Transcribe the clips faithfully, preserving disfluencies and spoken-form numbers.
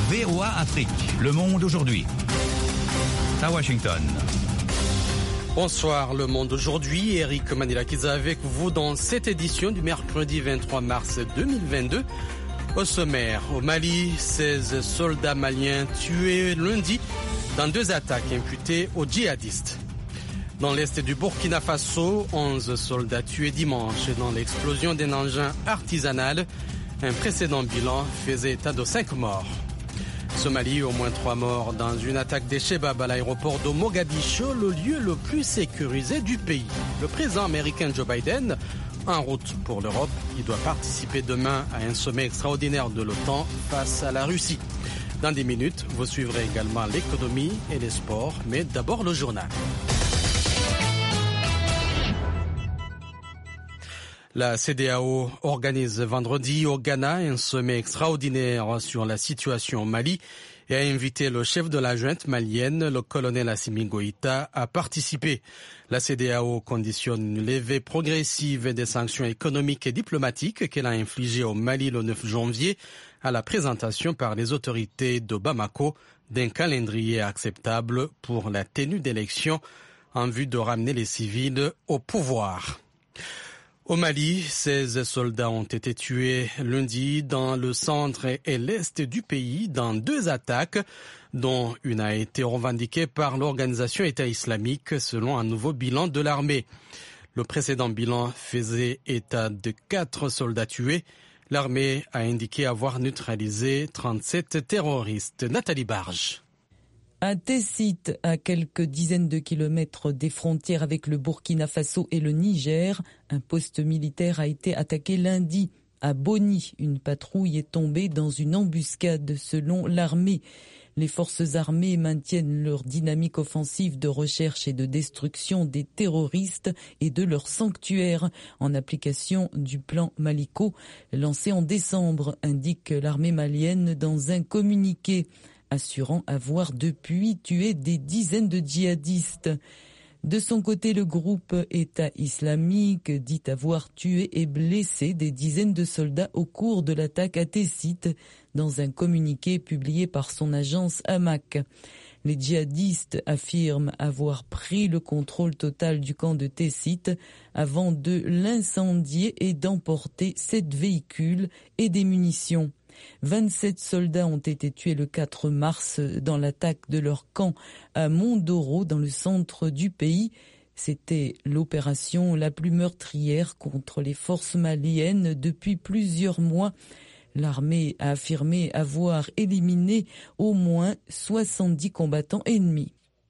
V O A Afrique, Le Monde aujourd'hui. À Washington. Bonsoir, Le Monde aujourd'hui. Eric Manilakiza avec vous dans cette édition du mercredi vingt-trois mars deux mille vingt-deux. Au sommaire, au Mali, seize soldats maliens tués lundi dans deux attaques imputées aux djihadistes. Dans l'est du Burkina Faso, onze soldats tués dimanche dans l'explosion d'un engin artisanal. Un précédent bilan faisait état de cinq morts. Somalie, au moins trois morts dans une attaque des Chebab à l'aéroport de Mogadiscio, le lieu le plus sécurisé du pays. Le président américain Joe Biden, en route pour l'Europe, il doit participer demain à un sommet extraordinaire de l'OTAN face à la Russie. Dans des minutes, vous suivrez également l'économie et les sports, mais d'abord le journal. La C E D E A O organise vendredi au Ghana un sommet extraordinaire sur la situation au Mali et a invité le chef de la junte malienne, le colonel Assimi Goïta, à participer. La C E D E A O conditionne une levée progressive des sanctions économiques et diplomatiques qu'elle a infligées au Mali le neuf janvier à la présentation par les autorités de Bamako d'un calendrier acceptable pour la tenue d'élections en vue de ramener les civils au pouvoir. Au Mali, seize soldats ont été tués lundi dans le centre et l'est du pays dans deux attaques, dont une a été revendiquée par l'organisation État islamique selon un nouveau bilan de l'armée. Le précédent bilan faisait état de quatre soldats tués. L'armée a indiqué avoir neutralisé trente-sept terroristes. Nathalie Barge. À Tessit, à quelques dizaines de kilomètres des frontières avec le Burkina Faso et le Niger, un poste militaire a été attaqué lundi. À Boni, une patrouille est tombée dans une embuscade selon l'armée. Les forces armées maintiennent leur dynamique offensive de recherche et de destruction des terroristes et de leurs sanctuaires en application du plan Maliko lancé en décembre, indique l'armée malienne dans un communiqué, assurant avoir depuis tué des dizaines de djihadistes. De son côté, le groupe État islamique dit avoir tué et blessé des dizaines de soldats au cours de l'attaque à Tessit, dans un communiqué publié par son agence Amak. Les djihadistes affirment avoir pris le contrôle total du camp de Tessit avant de l'incendier et d'emporter sept véhicules et des munitions. vingt-sept soldats ont été tués le quatre mars dans l'attaque de leur camp à Mondoro, dans le centre du pays. C'était l'opération la plus meurtrière contre les forces maliennes depuis plusieurs mois. L'armée a affirmé avoir éliminé au moins soixante-dix combattants ennemis.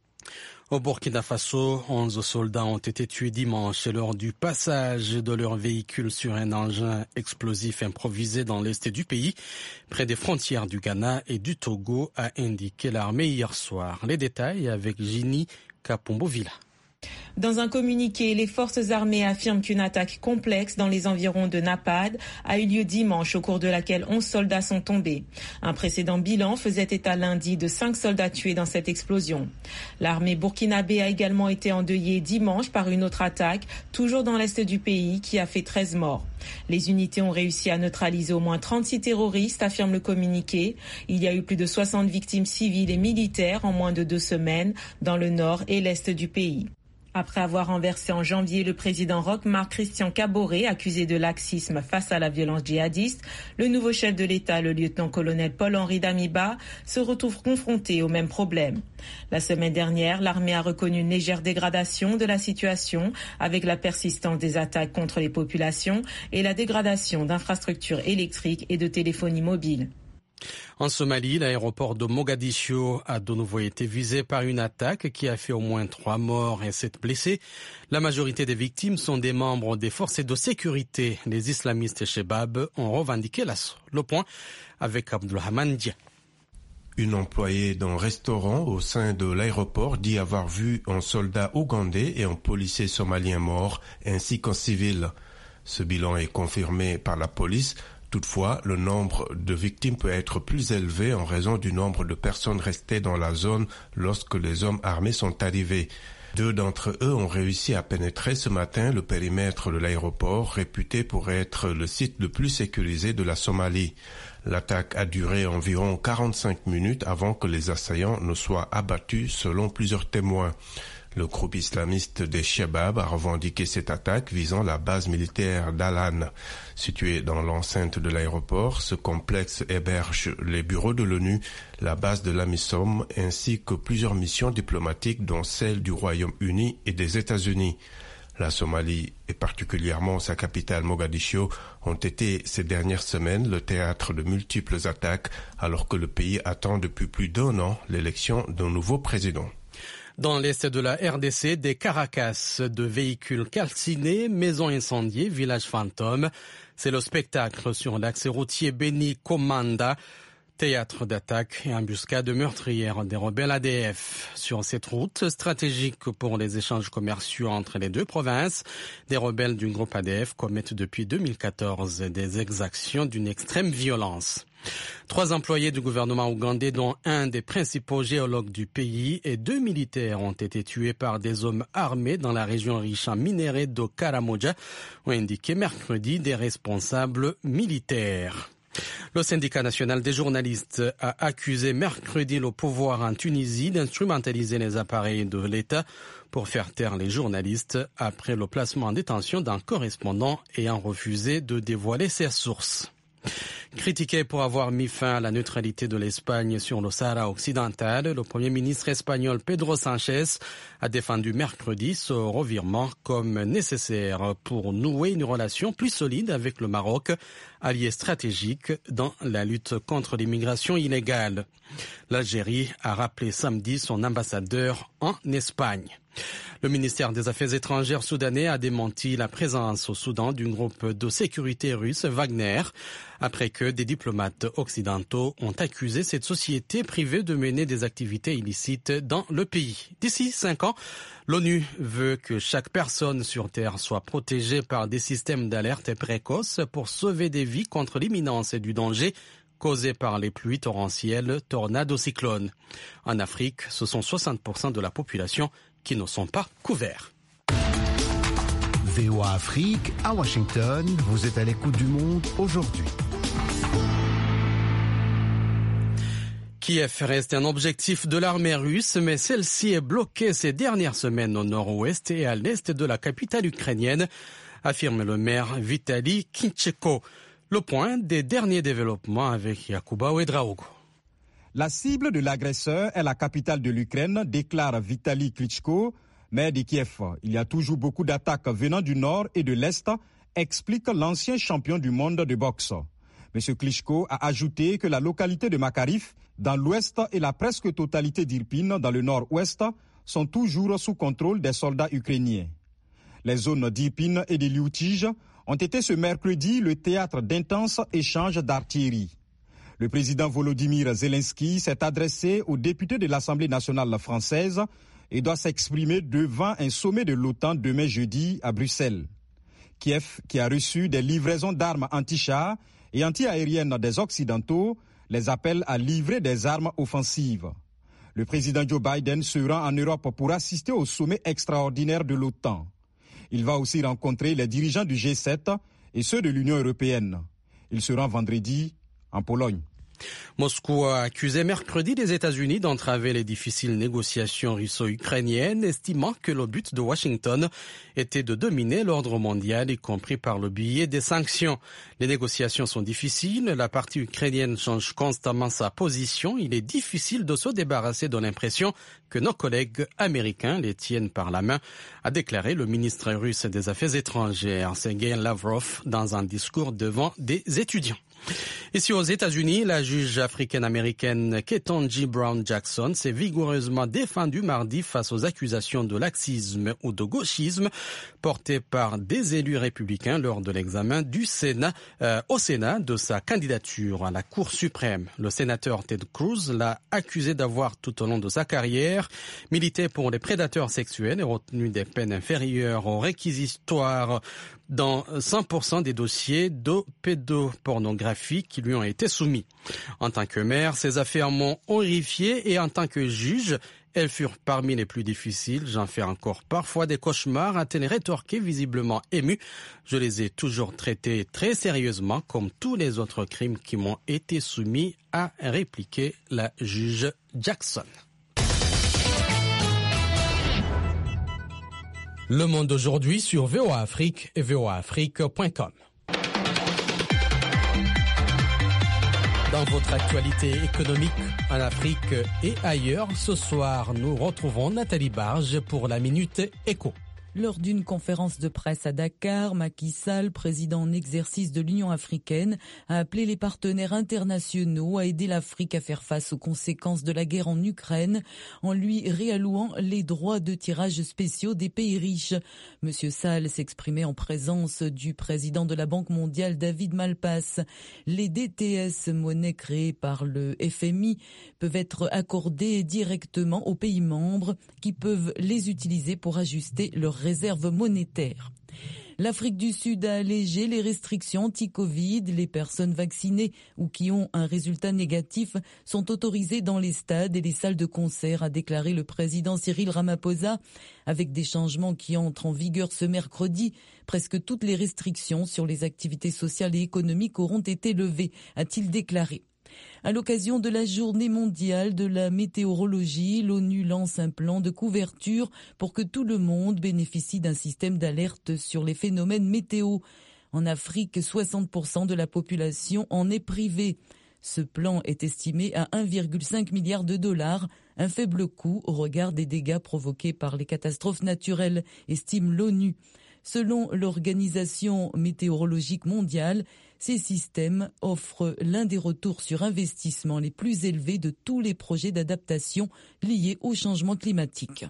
Au Burkina Faso, onze soldats ont été tués dimanche lors du passage de leur véhicule sur un engin explosif improvisé dans l'est du pays, près des frontières du Ghana et du Togo, a indiqué l'armée hier soir. Les détails avec Ginny Kapombo-Villa. Dans un communiqué, les forces armées affirment qu'une attaque complexe dans les environs de Napad a eu lieu dimanche, au cours de laquelle onze soldats sont tombés. Un précédent bilan faisait état lundi de cinq soldats tués dans cette explosion. L'armée burkinabé a également été endeuillée dimanche par une autre attaque, toujours dans l'est du pays, qui a fait treize morts. Les unités ont réussi à neutraliser au moins trente-six terroristes, affirme le communiqué. Il y a eu plus de soixante victimes civiles et militaires en moins de deux semaines dans le nord et l'est du pays. Après avoir renversé en janvier le président Roch Marc Christian Kaboré, accusé de laxisme face à la violence djihadiste, le nouveau chef de l'État, le lieutenant-colonel Paul-Henri Damiba, se retrouve confronté au même problème. La semaine dernière, l'armée a reconnu une légère dégradation de la situation avec la persistance des attaques contre les populations et la dégradation d'infrastructures électriques et de téléphonie mobile. En Somalie, l'aéroport de Mogadiscio a de nouveau été visé par une attaque qui a fait au moins trois morts et sept blessés. La majorité des victimes sont des membres des forces de sécurité. Les islamistes Chebab ont revendiqué l'assaut. Le point avec Abdulrahman Dia. Une employée d'un restaurant au sein de l'aéroport dit avoir vu un soldat ougandais et un policier somalien mort, ainsi qu'un civil. Ce bilan est confirmé par la police. Toutefois, le nombre de victimes peut être plus élevé en raison du nombre de personnes restées dans la zone lorsque les hommes armés sont arrivés. Deux d'entre eux ont réussi à pénétrer ce matin le périmètre de l'aéroport, réputé pour être le site le plus sécurisé de la Somalie. L'attaque a duré environ quarante-cinq minutes avant que les assaillants ne soient abattus, selon plusieurs témoins. Le groupe islamiste des Shabab a revendiqué cette attaque visant la base militaire d'Al-An. Située dans l'enceinte de l'aéroport, ce complexe héberge les bureaux de l'ONU, la base de l'AMISOM ainsi que plusieurs missions diplomatiques dont celle du Royaume-Uni et des États-Unis. La Somalie et particulièrement sa capitale Mogadiscio ont été ces dernières semaines le théâtre de multiples attaques alors que le pays attend depuis plus d'un an l'élection d'un nouveau président. Dans l'est de la R D C, des caracasses de véhicules calcinés, maisons incendiées, villages fantômes. C'est le spectacle sur l'axe routier Beni Komanda, théâtre d'attaques et embuscades meurtrières des rebelles A D F. Sur cette route stratégique pour les échanges commerciaux entre les deux provinces, des rebelles du groupe A D F commettent depuis deux mille quatorze des exactions d'une extrême violence. Trois employés du gouvernement ougandais, dont un des principaux géologues du pays, et deux militaires ont été tués par des hommes armés dans la région riche en minerais de Karamoja, ont indiqué mercredi des responsables militaires. Le syndicat national des journalistes a accusé mercredi le pouvoir en Tunisie d'instrumentaliser les appareils de l'État pour faire taire les journalistes après le placement en détention d'un correspondant ayant refusé de dévoiler ses sources. Critiqué pour avoir mis fin à la neutralité de l'Espagne sur le Sahara occidental, le Premier ministre espagnol Pedro Sánchez a défendu mercredi ce revirement comme nécessaire pour nouer une relation plus solide avec le Maroc, allié stratégique dans la lutte contre l'immigration illégale. L'Algérie a rappelé samedi son ambassadeur en Espagne. Le ministère des Affaires étrangères soudanais a démenti la présence au Soudan d'un groupe de sécurité russe, Wagner, après que des diplomates occidentaux ont accusé cette société privée de mener des activités illicites dans le pays. D'ici cinq ans, l'ONU veut que chaque personne sur Terre soit protégée par des systèmes d'alerte précoces pour sauver des vies contre l'imminence du danger causé par les pluies torrentielles, tornades ou cyclones. En Afrique, ce sont soixante pour cent de la population qui ne sont pas couverts. V O A Afrique, à Washington, vous êtes à l'écoute du monde aujourd'hui. Kiev reste un objectif de l'armée russe, mais celle-ci est bloquée ces dernières semaines au nord-ouest et à l'est de la capitale ukrainienne, affirme le maire Vitali Klitschko. Le point des derniers développements avec Yakuba Ouedraogo. La cible de l'agresseur est la capitale de l'Ukraine, déclare Vitali Klitschko, maire de Kiev. Il y a toujours beaucoup d'attaques venant du nord et de l'est, explique l'ancien champion du monde de boxe. M. Klitschko a ajouté que la localité de Makariv, dans l'ouest, et la presque totalité d'Irpin, dans le nord-ouest, sont toujours sous contrôle des soldats ukrainiens. Les zones d'Irpin et de Lyutij ont été ce mercredi le théâtre d'intenses échanges d'artillerie. Le président Volodymyr Zelensky s'est adressé aux députés de l'Assemblée nationale française et doit s'exprimer devant un sommet de l'OTAN demain jeudi à Bruxelles. Kiev, qui a reçu des livraisons d'armes anti-chars et anti-aériennes des Occidentaux, les appelle à livrer des armes offensives. Le président Joe Biden se rend en Europe pour assister au sommet extraordinaire de l'OTAN. Il va aussi rencontrer les dirigeants du G sept et ceux de l'Union européenne. Il se rend vendredi en Pologne. Moscou a accusé mercredi les États-Unis d'entraver les difficiles négociations russo-ukrainiennes, estimant que le but de Washington était de dominer l'ordre mondial, y compris par le biais des sanctions. Les négociations sont difficiles, la partie ukrainienne change constamment sa position, il est difficile de se débarrasser de l'impression que nos collègues américains les tiennent par la main, a déclaré le ministre russe des Affaires étrangères, Sergei Lavrov, dans un discours devant des étudiants. Ici aux États-Unis, la juge africaine-américaine Ketanji Brown Jackson s'est vigoureusement défendue mardi face aux accusations de laxisme ou de gauchisme portées par des élus républicains lors de l'examen du Sénat, euh, au Sénat de sa candidature à la Cour suprême. Le sénateur Ted Cruz l'a accusé d'avoir tout au long de sa carrière milité pour les prédateurs sexuels et retenu des peines inférieures au réquisitoire dans cent pour cent des dossiers de pédopornographie qui lui ont été soumis. En tant que maire, ses affaires m'ont horrifié et en tant que juge, Elles furent parmi les plus difficiles. J'en fais encore parfois des cauchemars, a-t-elle rétorqué, visiblement émue. Je les ai toujours traités très sérieusement, comme tous les autres crimes qui m'ont été soumis, a répliqué la juge Jackson. Le Monde aujourd'hui sur V O A Afrique et V O A Afrique point com. Dans votre actualité économique en Afrique et ailleurs, ce soir, nous retrouvons Nathalie Barge pour la Minute Éco. Lors d'une conférence de presse à Dakar, Macky Sall, président en exercice de l'Union africaine, a appelé les partenaires internationaux à aider l'Afrique à faire face aux conséquences de la guerre en Ukraine en lui réallouant les droits de tirage spéciaux des pays riches. Monsieur Sall s'exprimait en présence du président de la Banque mondiale, David Malpass. Les D T S, monnaie créée par le F M I, peuvent être accordés directement aux pays membres qui peuvent les utiliser pour ajuster leurs réserves monétaires. L'Afrique du Sud a allégé les restrictions anti-Covid. Les personnes vaccinées ou qui ont un résultat négatif sont autorisées dans les stades et les salles de concert, a déclaré le président Cyril Ramaphosa. Avec des changements qui entrent en vigueur ce mercredi, presque toutes les restrictions sur les activités sociales et économiques auront été levées, a-t-il déclaré. À l'occasion de la journée mondiale de la météorologie, l'ONU lance un plan de couverture pour que tout le monde bénéficie d'un système d'alerte sur les phénomènes météo. En Afrique, soixante pour cent de la population en est privée. Ce plan est estimé à un virgule cinq milliard de dollars, un faible coût au regard des dégâts provoqués par les catastrophes naturelles, estime l'ONU. Selon l'Organisation météorologique mondiale, ces systèmes offrent l'un des retours sur investissement les plus élevés de tous les projets d'adaptation liés au changement climatique.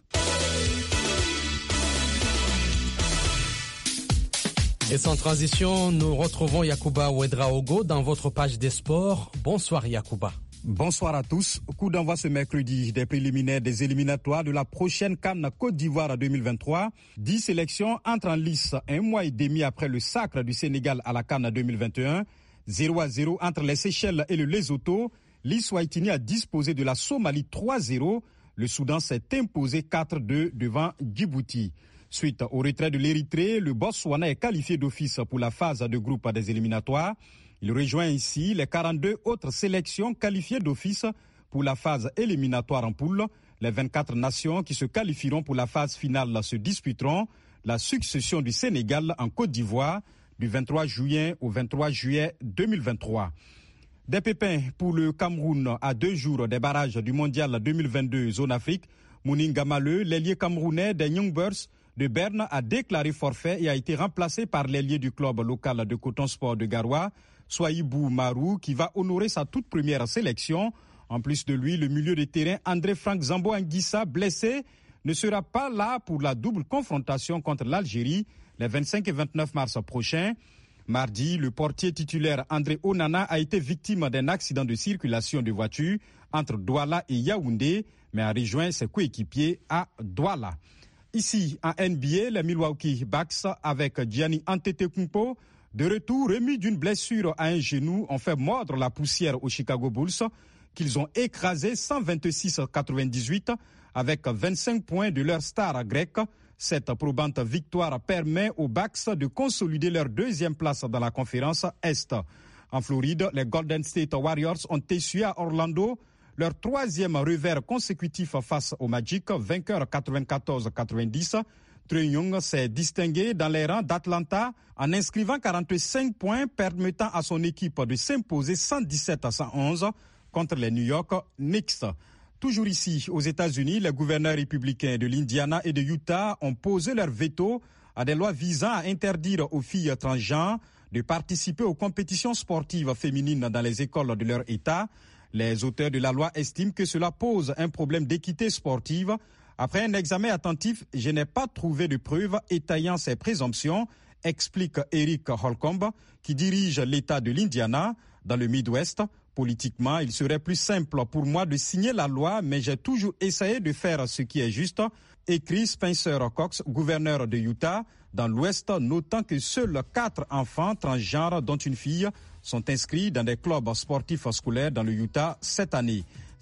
Et sans transition, nous retrouvons Yacouba Ouedraogo dans votre page des sports. Bonsoir Yacouba. Bonsoir à tous. Coup d'envoi ce mercredi des préliminaires des éliminatoires de la prochaine CAN Côte d'Ivoire deux mille vingt-trois. Dix sélections entrent en lice un mois et demi après le sacre du Sénégal à la CAN deux mille vingt et un. zéro à zéro entre les Seychelles et le Lesotho. L'Eswatini a disposé de la Somalie trois zéro. Le Soudan s'est imposé quatre deux devant Djibouti. Suite au retrait de l'Érythrée, le Botswana est qualifié d'office pour la phase de groupe des éliminatoires. Il rejoint ici les quarante-deux autres sélections qualifiées d'office pour la phase éliminatoire en poule. Les vingt-quatre nations qui se qualifieront pour la phase finale se disputeront la succession du Sénégal en Côte d'Ivoire du vingt-trois juillet au vingt-trois juillet deux mille vingt-trois. Des pépins pour le Cameroun à deux jours des barrages du Mondial deux mille vingt-deux Zone Afrique. Mouninga Maleu, l'ailier camerounais des Young Birds de Berne, a déclaré forfait et a été remplacé par l'ailier du club local de Coton Sport de Garoua, Soyibou Marou, qui va honorer sa toute première sélection. En plus de lui, le milieu de terrain André-Franck Zambo-Anguissa, blessé, ne sera pas là pour la double confrontation contre l'Algérie les vingt-cinq et vingt-neuf mars prochains. Mardi, le portier titulaire André Onana a été victime d'un accident de circulation de voiture entre Douala et Yaoundé, mais a rejoint ses coéquipiers à Douala. Ici, en N B A, les Milwaukee Bucks, avec Gianni Antetokounmpo, de retour remis d'une blessure à un genou, ont fait mordre la poussière aux Chicago Bulls, qu'ils ont écrasé cent vingt-six à quatre-vingt-dix-huit avec vingt-cinq points de leur star grecque. Cette probante victoire permet aux Bucks de consolider leur deuxième place dans la conférence Est. En Floride, les Golden State Warriors ont essuyé à Orlando leur troisième revers consécutif face au Magic, vainqueur quatre-vingt-quatorze à quatre-vingt-dix. Trae Young s'est distingué dans les rangs d'Atlanta en inscrivant quarante-cinq points, permettant à son équipe de s'imposer cent dix-sept à cent onze contre les New York Knicks. Toujours ici, aux États-Unis, les gouverneurs républicains de l'Indiana et de Utah ont posé leur veto à des lois visant à interdire aux filles transgenres de participer aux compétitions sportives féminines dans les écoles de leur État. Les auteurs de la loi estiment que cela pose un problème d'équité sportive. Après un examen attentif, je n'ai pas trouvé de preuves étayant ces présomptions, explique Eric Holcomb, qui dirige l'État de l'Indiana dans le Midwest. Politiquement, il serait plus simple pour moi de signer la loi, mais j'ai toujours essayé de faire ce qui est juste, écrit Spencer Cox, gouverneur de Utah, dans l'Ouest, notant que seuls quatre enfants transgenres, dont une fille, sont inscrits dans des clubs sportifs scolaires dans le Utah cette année.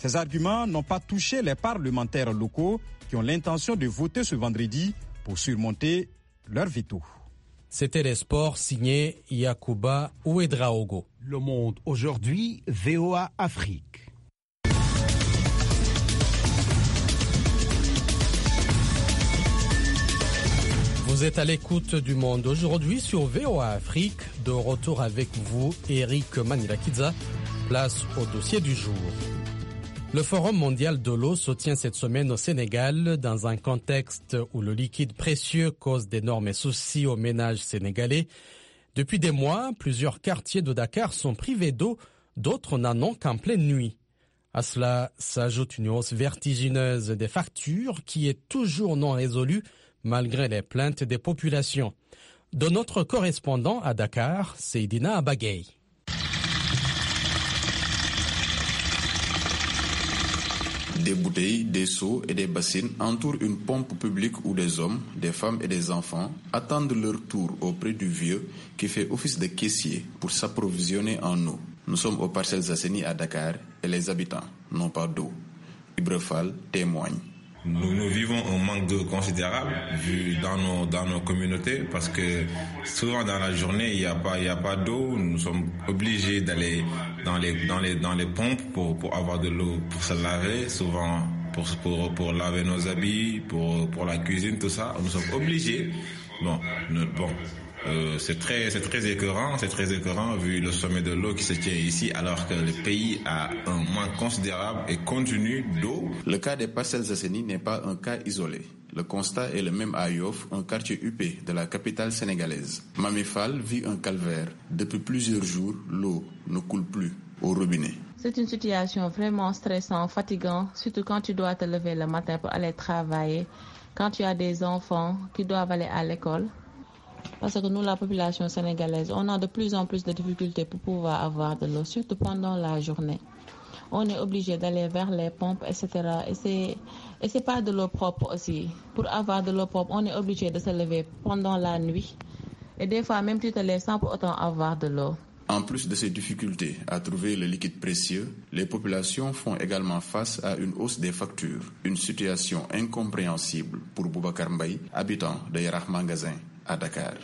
Ces arguments n'ont pas touché les parlementaires locaux qui ont l'intention de voter ce vendredi pour surmonter leur veto. C'était les sports signé Yacouba Ouedraogo. Le Monde aujourd'hui, V O A Afrique. Vous êtes à l'écoute du Monde aujourd'hui sur V O A Afrique. De retour avec vous, Eric Manilakidza. Place au dossier du jour. Le Forum mondial de l'eau se tient cette semaine au Sénégal dans un contexte où le liquide précieux cause d'énormes soucis aux ménages sénégalais. Depuis des mois, plusieurs quartiers de Dakar sont privés d'eau, d'autres n'en ont qu'en pleine nuit. À cela s'ajoute une hausse vertigineuse des factures qui est toujours non résolue malgré les plaintes des populations. De notre correspondant à Dakar, Seydina Abagay. Des bouteilles, des seaux et des bassines entourent une pompe publique où des hommes, des femmes et des enfants attendent leur tour auprès du vieux qui fait office de caissier pour s'approvisionner en eau. Nous sommes aux Parcelles Assainies à Dakar et les habitants n'ont pas d'eau. Ibrefal témoigne. Nous, nous vivons un manque d'eau considérable vu dans nos, dans nos communautés parce que souvent dans la journée il n'y a pas, il y a pas d'eau. Nous sommes obligés d'aller dans les, dans les, dans les pompes pour, pour avoir de l'eau pour se laver, souvent pour, pour, pour laver nos habits, pour, pour la cuisine, tout ça. Nous sommes obligés. Bon, nous, bon. Euh, c'est très, c'est très écœurant, c'est très écœurant vu le sommet de l'eau qui se tient ici alors que le pays a un manque considérable et continu d'eau. Le cas des Parcelles Assainies n'est pas un cas isolé. Le constat est le même à Yoff, un quartier huppé de la capitale sénégalaise. Mami Fall vit un calvaire. Depuis plusieurs jours, l'eau ne coule plus au robinet. C'est une situation vraiment stressante, fatigante, surtout quand tu dois te lever le matin pour aller travailler, quand tu as des enfants qui doivent aller à l'école. Parce que nous, la population sénégalaise, on a de plus en plus de difficultés pour pouvoir avoir de l'eau, surtout pendant la journée. On est obligé d'aller vers les pompes, et cetera. Et c'est, et c'est pas de l'eau propre aussi. Pour avoir de l'eau propre, on est obligé de se lever pendant la nuit. Et des fois, même tu te lèves sans pour autant avoir de l'eau. En plus de ces difficultés à trouver le liquide précieux, les populations font également face à une hausse des factures. Une situation incompréhensible pour Boubacar Mbaye, habitant de Yarakh Magasin à Dakar.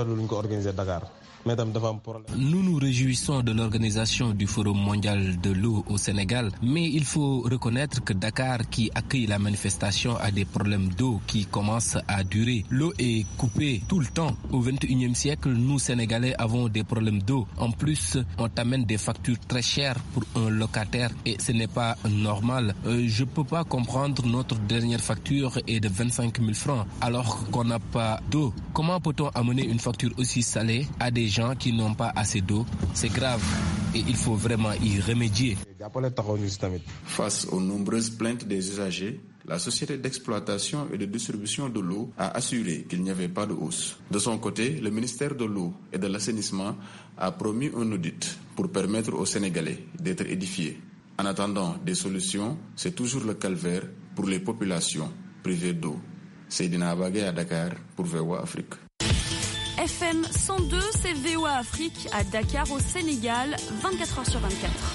Nous nous réjouissons de l'organisation du Forum mondial de l'eau au Sénégal, mais il faut reconnaître que Dakar, qui accueille la manifestation, a des problèmes d'eau qui commencent à durer. L'eau est coupée tout le temps. Au vingt et unième siècle, nous Sénégalais avons des problèmes d'eau. En plus, on t'amène des factures très chères pour un locataire et ce n'est pas normal. Euh, je peux pas comprendre, notre dernière facture est de vingt-cinq mille francs alors qu'on n'a pas d'eau. Comment peut-on amener une facture aussi salée à des gens qui n'ont pas assez d'eau? C'est grave et il faut vraiment y remédier. Face aux nombreuses plaintes des usagers, la société d'exploitation et de distribution de l'eau a assuré qu'il n'y avait pas de hausse. De son côté, le ministère de l'eau et de l'assainissement a promis un audit pour permettre aux Sénégalais d'être édifiés. En attendant des solutions, c'est toujours le calvaire pour les populations privées d'eau. Seydina Abagay à Dakar pour V O A Afrique. F M cent deux, c'est V O A Afrique à Dakar au Sénégal, vingt-quatre heures sur vingt-quatre.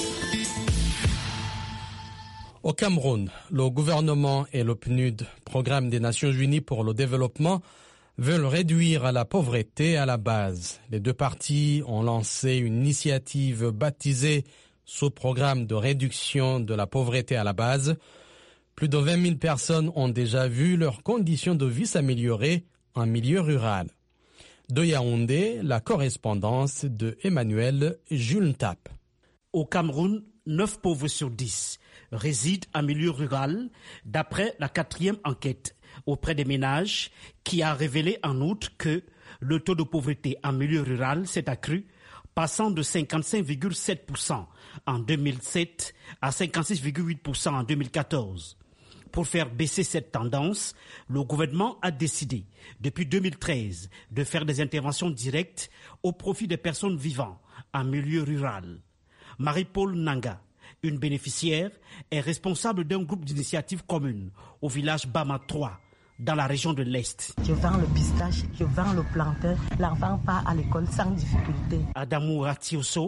Au Cameroun, le gouvernement et le P N U D, Programme des Nations Unies pour le développement, veulent réduire la pauvreté à la base. Les deux parties ont lancé une initiative baptisée sous programme de réduction de la pauvreté à la base. Plus de vingt mille personnes ont déjà vu leurs conditions de vie s'améliorer en milieu rural. De Yaoundé, la correspondance de Emmanuel Julntap. Au Cameroun, neuf pauvres sur dix résident en milieu rural, d'après la quatrième enquête auprès des ménages, qui a révélé en outre que le taux de pauvreté en milieu rural s'est accru, passant de cinquante-cinq virgule sept pour cent en deux mille sept à cinquante-six virgule huit pour cent en deux mille quatorze. Pour faire baisser cette tendance, le gouvernement a décidé, depuis deux mille treize, de faire des interventions directes au profit des personnes vivant en milieu rural. Marie-Paul Nanga, une bénéficiaire, est responsable d'un groupe d'initiatives communes au village Bama trois, dans la région de l'Est. Je vends le pistache, je vends le plantain, l'enfant part à l'école sans difficulté. Adamou Ratioso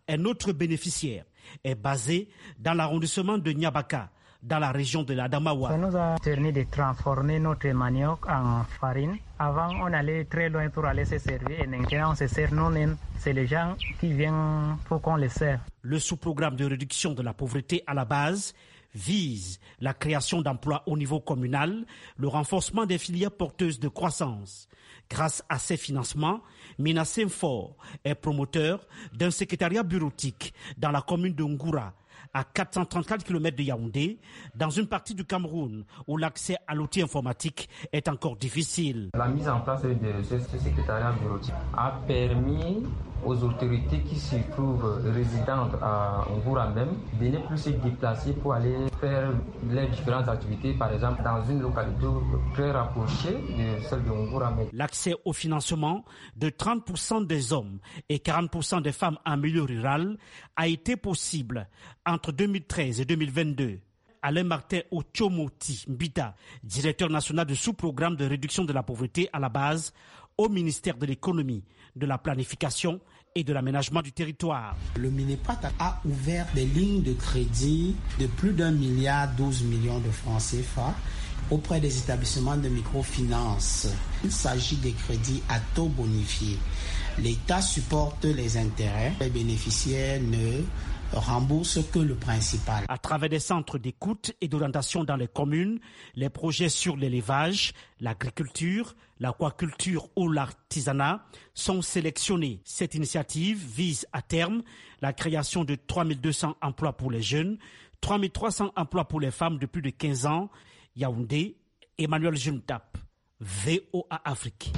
Un autre bénéficiaire est basé dans l'arrondissement de Nyabaka, dans la région de l'Adamawa. Ça nous a permis de transformer notre manioc en farine. Avant, on allait très loin pour aller se servir et maintenant on se sert nous-mêmes. C'est les gens qui viennent pour qu'on les serve. Le sous-programme de réduction de la pauvreté à la base vise la création d'emplois au niveau communal, le renforcement des filières porteuses de croissance. Grâce à ces financements, Mina Semfort est promoteur d'un secrétariat bureautique dans la commune de Ngoura, à quatre cent trente-quatre kilomètres de Yaoundé, dans une partie du Cameroun où l'accès à l'outil informatique est encore difficile. La mise en place de ce secrétariat bureautique a permis aux autorités qui se trouvent résidentes à Ngoura même de ne plus se déplacer pour aller faire les différentes activités, par exemple dans une localité très rapprochée de celle de Ngoura même. L'accès au financement de trente pour cent des hommes et quarante pour cent des femmes en milieu rural a été possible entre deux mille treize et deux mille vingt-deux. Alain Martin Ochomoti Mbita, directeur national du sous-programme de réduction de la pauvreté à la base au ministère de l'économie, de la planification et de l'aménagement du territoire. Le Minepat a ouvert des lignes de crédit de plus d'un milliard douze millions de francs C F A auprès des établissements de microfinance. Il s'agit des crédits à taux bonifiés. L'État supporte les intérêts. Les bénéficiaires ne rembourse que le principal. À travers des centres d'écoute et d'orientation dans les communes, les projets sur l'élevage, l'agriculture, l'aquaculture ou l'artisanat sont sélectionnés. Cette initiative vise à terme la création de trois mille deux cents emplois pour les jeunes, trois mille trois cents emplois pour les femmes de plus de quinze ans. Yaoundé, Emmanuel Jumtap, V O A Afrique.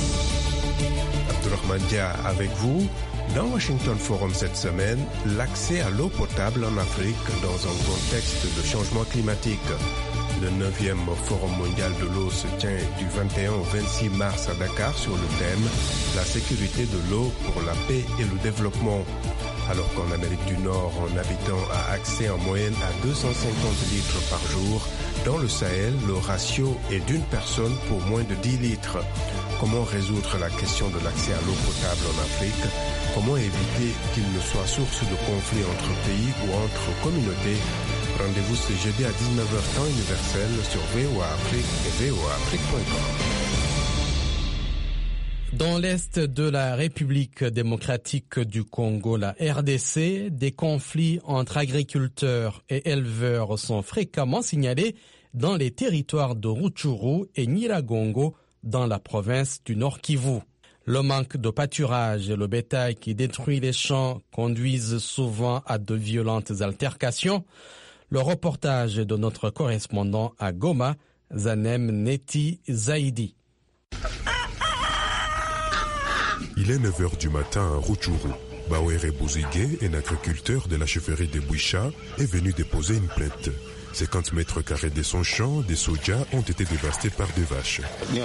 Abdourahmane Dia avec vous. Dans Washington Forum cette semaine, l'accès à l'eau potable en Afrique dans un contexte de changement climatique. Le neuvième Forum mondial de l'eau se tient du vingt et un au vingt-six mars à Dakar sur le thème « La sécurité de l'eau pour la paix et le développement ». Alors qu'en Amérique du Nord, un habitant a accès en moyenne à deux cent cinquante litres par jour, dans le Sahel, le ratio est d'une personne pour moins de dix litres. Comment résoudre la question de l'accès à l'eau potable en Afrique? Comment éviter qu'il ne soit source de conflits entre pays ou entre communautés? Rendez-vous ce jeudi à dix-neuf heures temps universel sur V O A Afrique et V O A Afrique point com. Dans l'est de la République démocratique du Congo, la R D C, des conflits entre agriculteurs et éleveurs sont fréquemment signalés dans les territoires de Rutshuru et Nyiragongo, dans la province du Nord Kivu. Le manque de pâturage et le bétail qui détruit les champs conduisent souvent à de violentes altercations. Le reportage de notre correspondant à Goma, Zanem Neti Zaidi. Il est neuf heures du matin à Rutshuru. Bawere Bouzigué, un agriculteur de la chefferie de Bouicha, est venu déposer une plainte. cinquante mètres carrés de son champ, des sojas ont été dévastés par des vaches.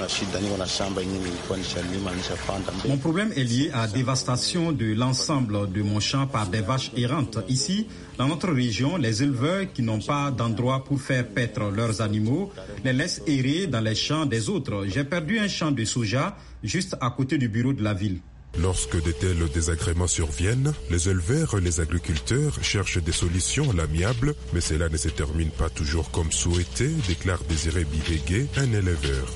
Mon problème est lié à la dévastation de l'ensemble de mon champ par des vaches errantes. Ici, dans notre région, les éleveurs qui n'ont pas d'endroit pour faire paître leurs animaux les laissent errer dans les champs des autres. J'ai perdu un champ de soja juste à côté du bureau de la ville. Lorsque de tels désagréments surviennent, les éleveurs et les agriculteurs cherchent des solutions à l'amiable, mais cela ne se termine pas toujours comme souhaité, déclare Désiré Bibégué, un éleveur.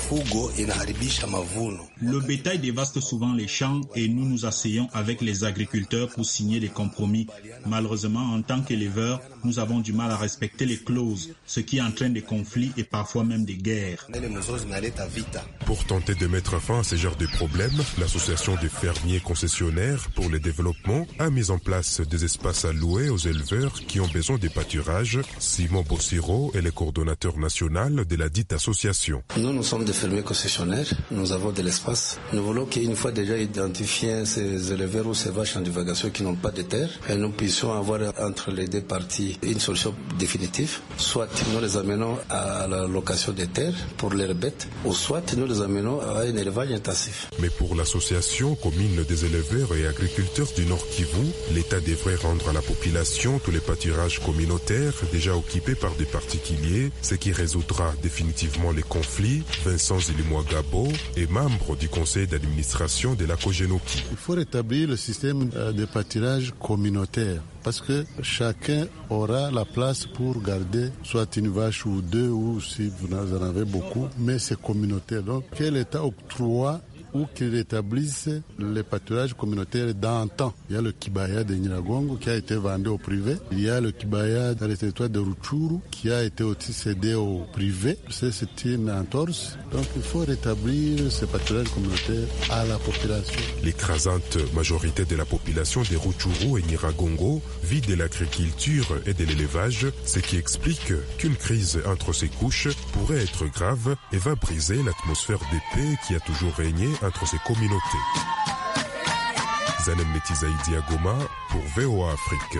Le bétail dévaste souvent les champs et nous nous asseyons avec les agriculteurs pour signer des compromis. Malheureusement, en tant qu'éleveurs, nous avons du mal à respecter les clauses, ce qui entraîne des conflits et parfois même des guerres. Pour tenter de mettre fin à ce genre de problèmes, l'association des fermiers concessionnaires pour le développement a mis en place des espaces alloués aux éleveurs qui ont besoin de pâturage. Simon Bossiro est le coordonnateur national de la dite association. Nous, nous sommes des fermiers concessionnaires, nous avons de l'espace. Nous voulons qu'une fois déjà identifié ces éleveurs ou ces vaches en divagation qui n'ont pas de terre, et nous puissions avoir entre les deux parties une solution définitive. Soit nous les amenons à la location des terres pour leurs bêtes, ou soit nous les amenons à un élevage intensif. Mais pour l'association, association commune des éleveurs et agriculteurs du Nord Kivu, l'État devrait rendre à la population tous les pâturages communautaires déjà occupés par des particuliers, ce qui résoudra définitivement les conflits. Vincent Zilimouagabo est membre du conseil d'administration de la Kogenoki. Il faut rétablir le système de pâturage communautaire parce que chacun aura la place pour garder soit une vache ou deux ou si vous en avez beaucoup, mais c'est communautaire. Donc que l'État octroie ou qu'ils établissent les pâturages communautaires d'antan. Il y a le Kibaya de Nyiragongo qui a été vendu au privé. Il y a le Kibaya dans le territoire de Rutshuru qui a été aussi cédé au privé. C'est une entorse. Donc il faut rétablir ces pâturages communautaires à la population. L'écrasante majorité de la population de Rutshuru et Nyiragongo vit de l'agriculture et de l'élevage, ce qui explique qu'une crise entre ces couches pourrait être grave et va briser l'atmosphère de paix qui a toujours régné entre ces communautés. Zanem Netizaïdi à Goma pour V O A Afrique.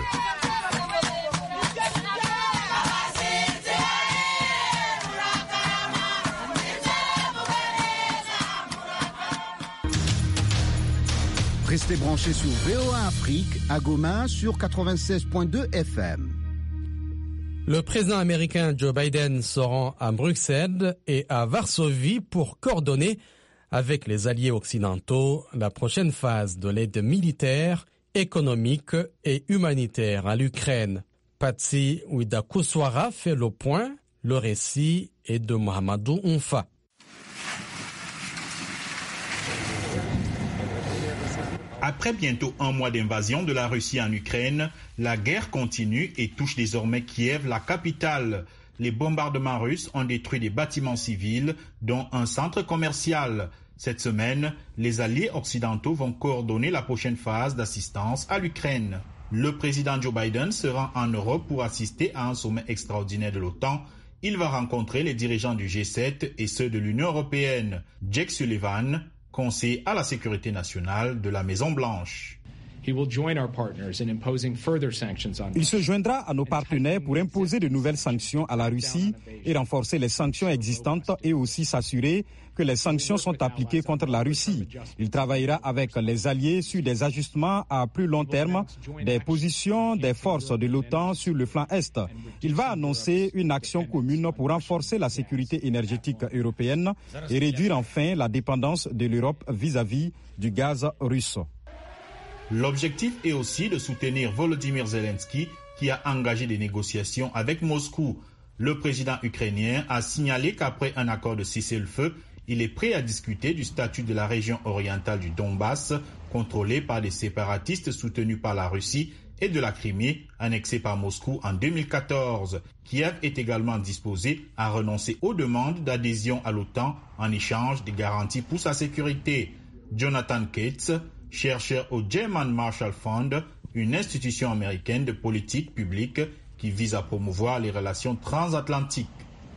Restez branchés sur V O A Afrique à Goma sur quatre-vingt-seize point deux F M. Le président américain Joe Biden se rend à Bruxelles et à Varsovie pour coordonner avec les alliés occidentaux la prochaine phase de l'aide militaire, économique et humanitaire à l'Ukraine. Patsy Ouidakouswara fait le point. Le récit est de Mohamedou Oumfa. Après bientôt un mois d'invasion de la Russie en Ukraine, la guerre continue et touche désormais Kiev, la capitale. Les bombardements russes ont détruit des bâtiments civils, dont un centre commercial. Cette semaine, les alliés occidentaux vont coordonner la prochaine phase d'assistance à l'Ukraine. Le président Joe Biden se rend en Europe pour assister à un sommet extraordinaire de l'OTAN. Il va rencontrer les dirigeants du G sept et ceux de l'Union européenne. Jake Sullivan, conseiller à la sécurité nationale de la Maison-Blanche. Il se joindra à nos partenaires pour imposer de nouvelles sanctions à la Russie et renforcer les sanctions existantes et aussi s'assurer que les sanctions sont appliquées contre la Russie. Il travaillera avec les alliés sur des ajustements à plus long terme des positions des forces de l'OTAN sur le flanc Est. Il va annoncer une action commune pour renforcer la sécurité énergétique européenne et réduire enfin la dépendance de l'Europe vis-à-vis du gaz russe. L'objectif est aussi de soutenir Volodymyr Zelensky qui a engagé des négociations avec Moscou. Le président ukrainien a signalé qu'après un accord de cessez-le-feu, il est prêt à discuter du statut de la région orientale du Donbass, contrôlée par des séparatistes soutenus par la Russie, et de la Crimée, annexée par Moscou en deux mille quatorze. Kiev est également disposé à renoncer aux demandes d'adhésion à l'OTAN en échange des garanties pour sa sécurité. Jonathan Cates, chercheur au German Marshall Fund, une institution américaine de politique publique qui vise à promouvoir les relations transatlantiques.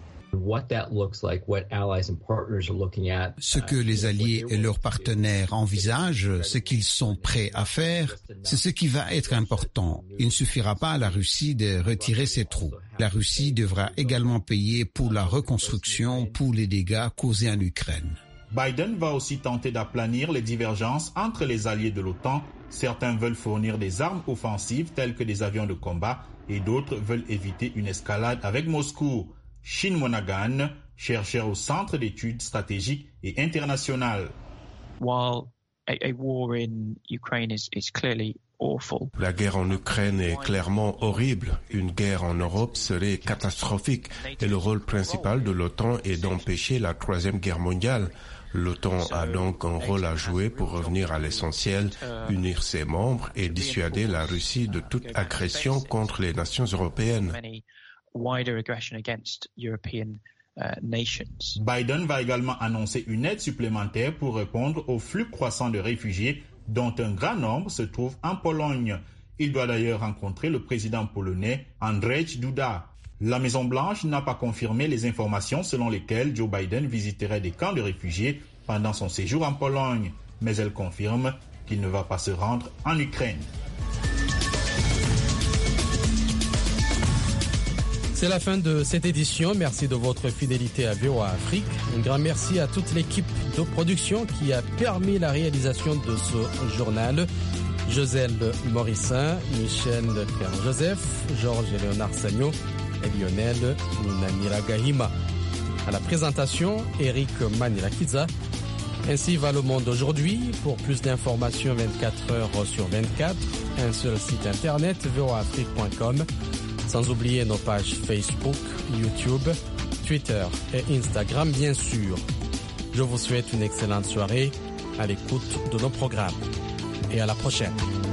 Ce que les alliés et leurs partenaires envisagent, ce qu'ils sont prêts à faire, c'est ce qui va être important. Il ne suffira pas à la Russie de retirer ses troupes. La Russie devra également payer pour la reconstruction, pour les dégâts causés en Ukraine. Biden va aussi tenter d'aplanir les divergences entre les alliés de l'OTAN. Certains veulent fournir des armes offensives telles que des avions de combat et d'autres veulent éviter une escalade avec Moscou. Shin Monagan, chercheur au Centre d'études stratégiques et internationales. While a, a war in Ukraine is, is clearly awful. La guerre en Ukraine est clairement horrible. Une guerre en Europe serait catastrophique et le rôle principal de l'OTAN est d'empêcher la troisième guerre mondiale. L'OTAN a donc un rôle à jouer pour revenir à l'essentiel, unir ses membres et dissuader la Russie de toute agression contre les nations européennes. Biden va également annoncer une aide supplémentaire pour répondre au flux croissant de réfugiés dont un grand nombre se trouve en Pologne. Il doit d'ailleurs rencontrer le président polonais Andrzej Duda. La Maison-Blanche n'a pas confirmé les informations selon lesquelles Joe Biden visiterait des camps de réfugiés pendant son séjour en Pologne, mais elle confirme qu'il ne va pas se rendre en Ukraine. C'est la fin de cette édition. Merci de votre fidélité à V O A Afrique. Un grand merci à toute l'équipe de production qui a permis la réalisation de ce journal. Joselle Morissin, Michel Pierre-Joseph, Georges Léonard Sagno et Lionel Nunamira Gahima. À la présentation, Eric Manilakiza. Ainsi va le monde aujourd'hui. Pour plus d'informations vingt-quatre heures sur vingt-quatre, un seul site internet, v o a afrique point com. Sans oublier nos pages Facebook, YouTube, Twitter et Instagram, bien sûr. Je vous souhaite une excellente soirée à l'écoute de nos programmes. Et à la prochaine.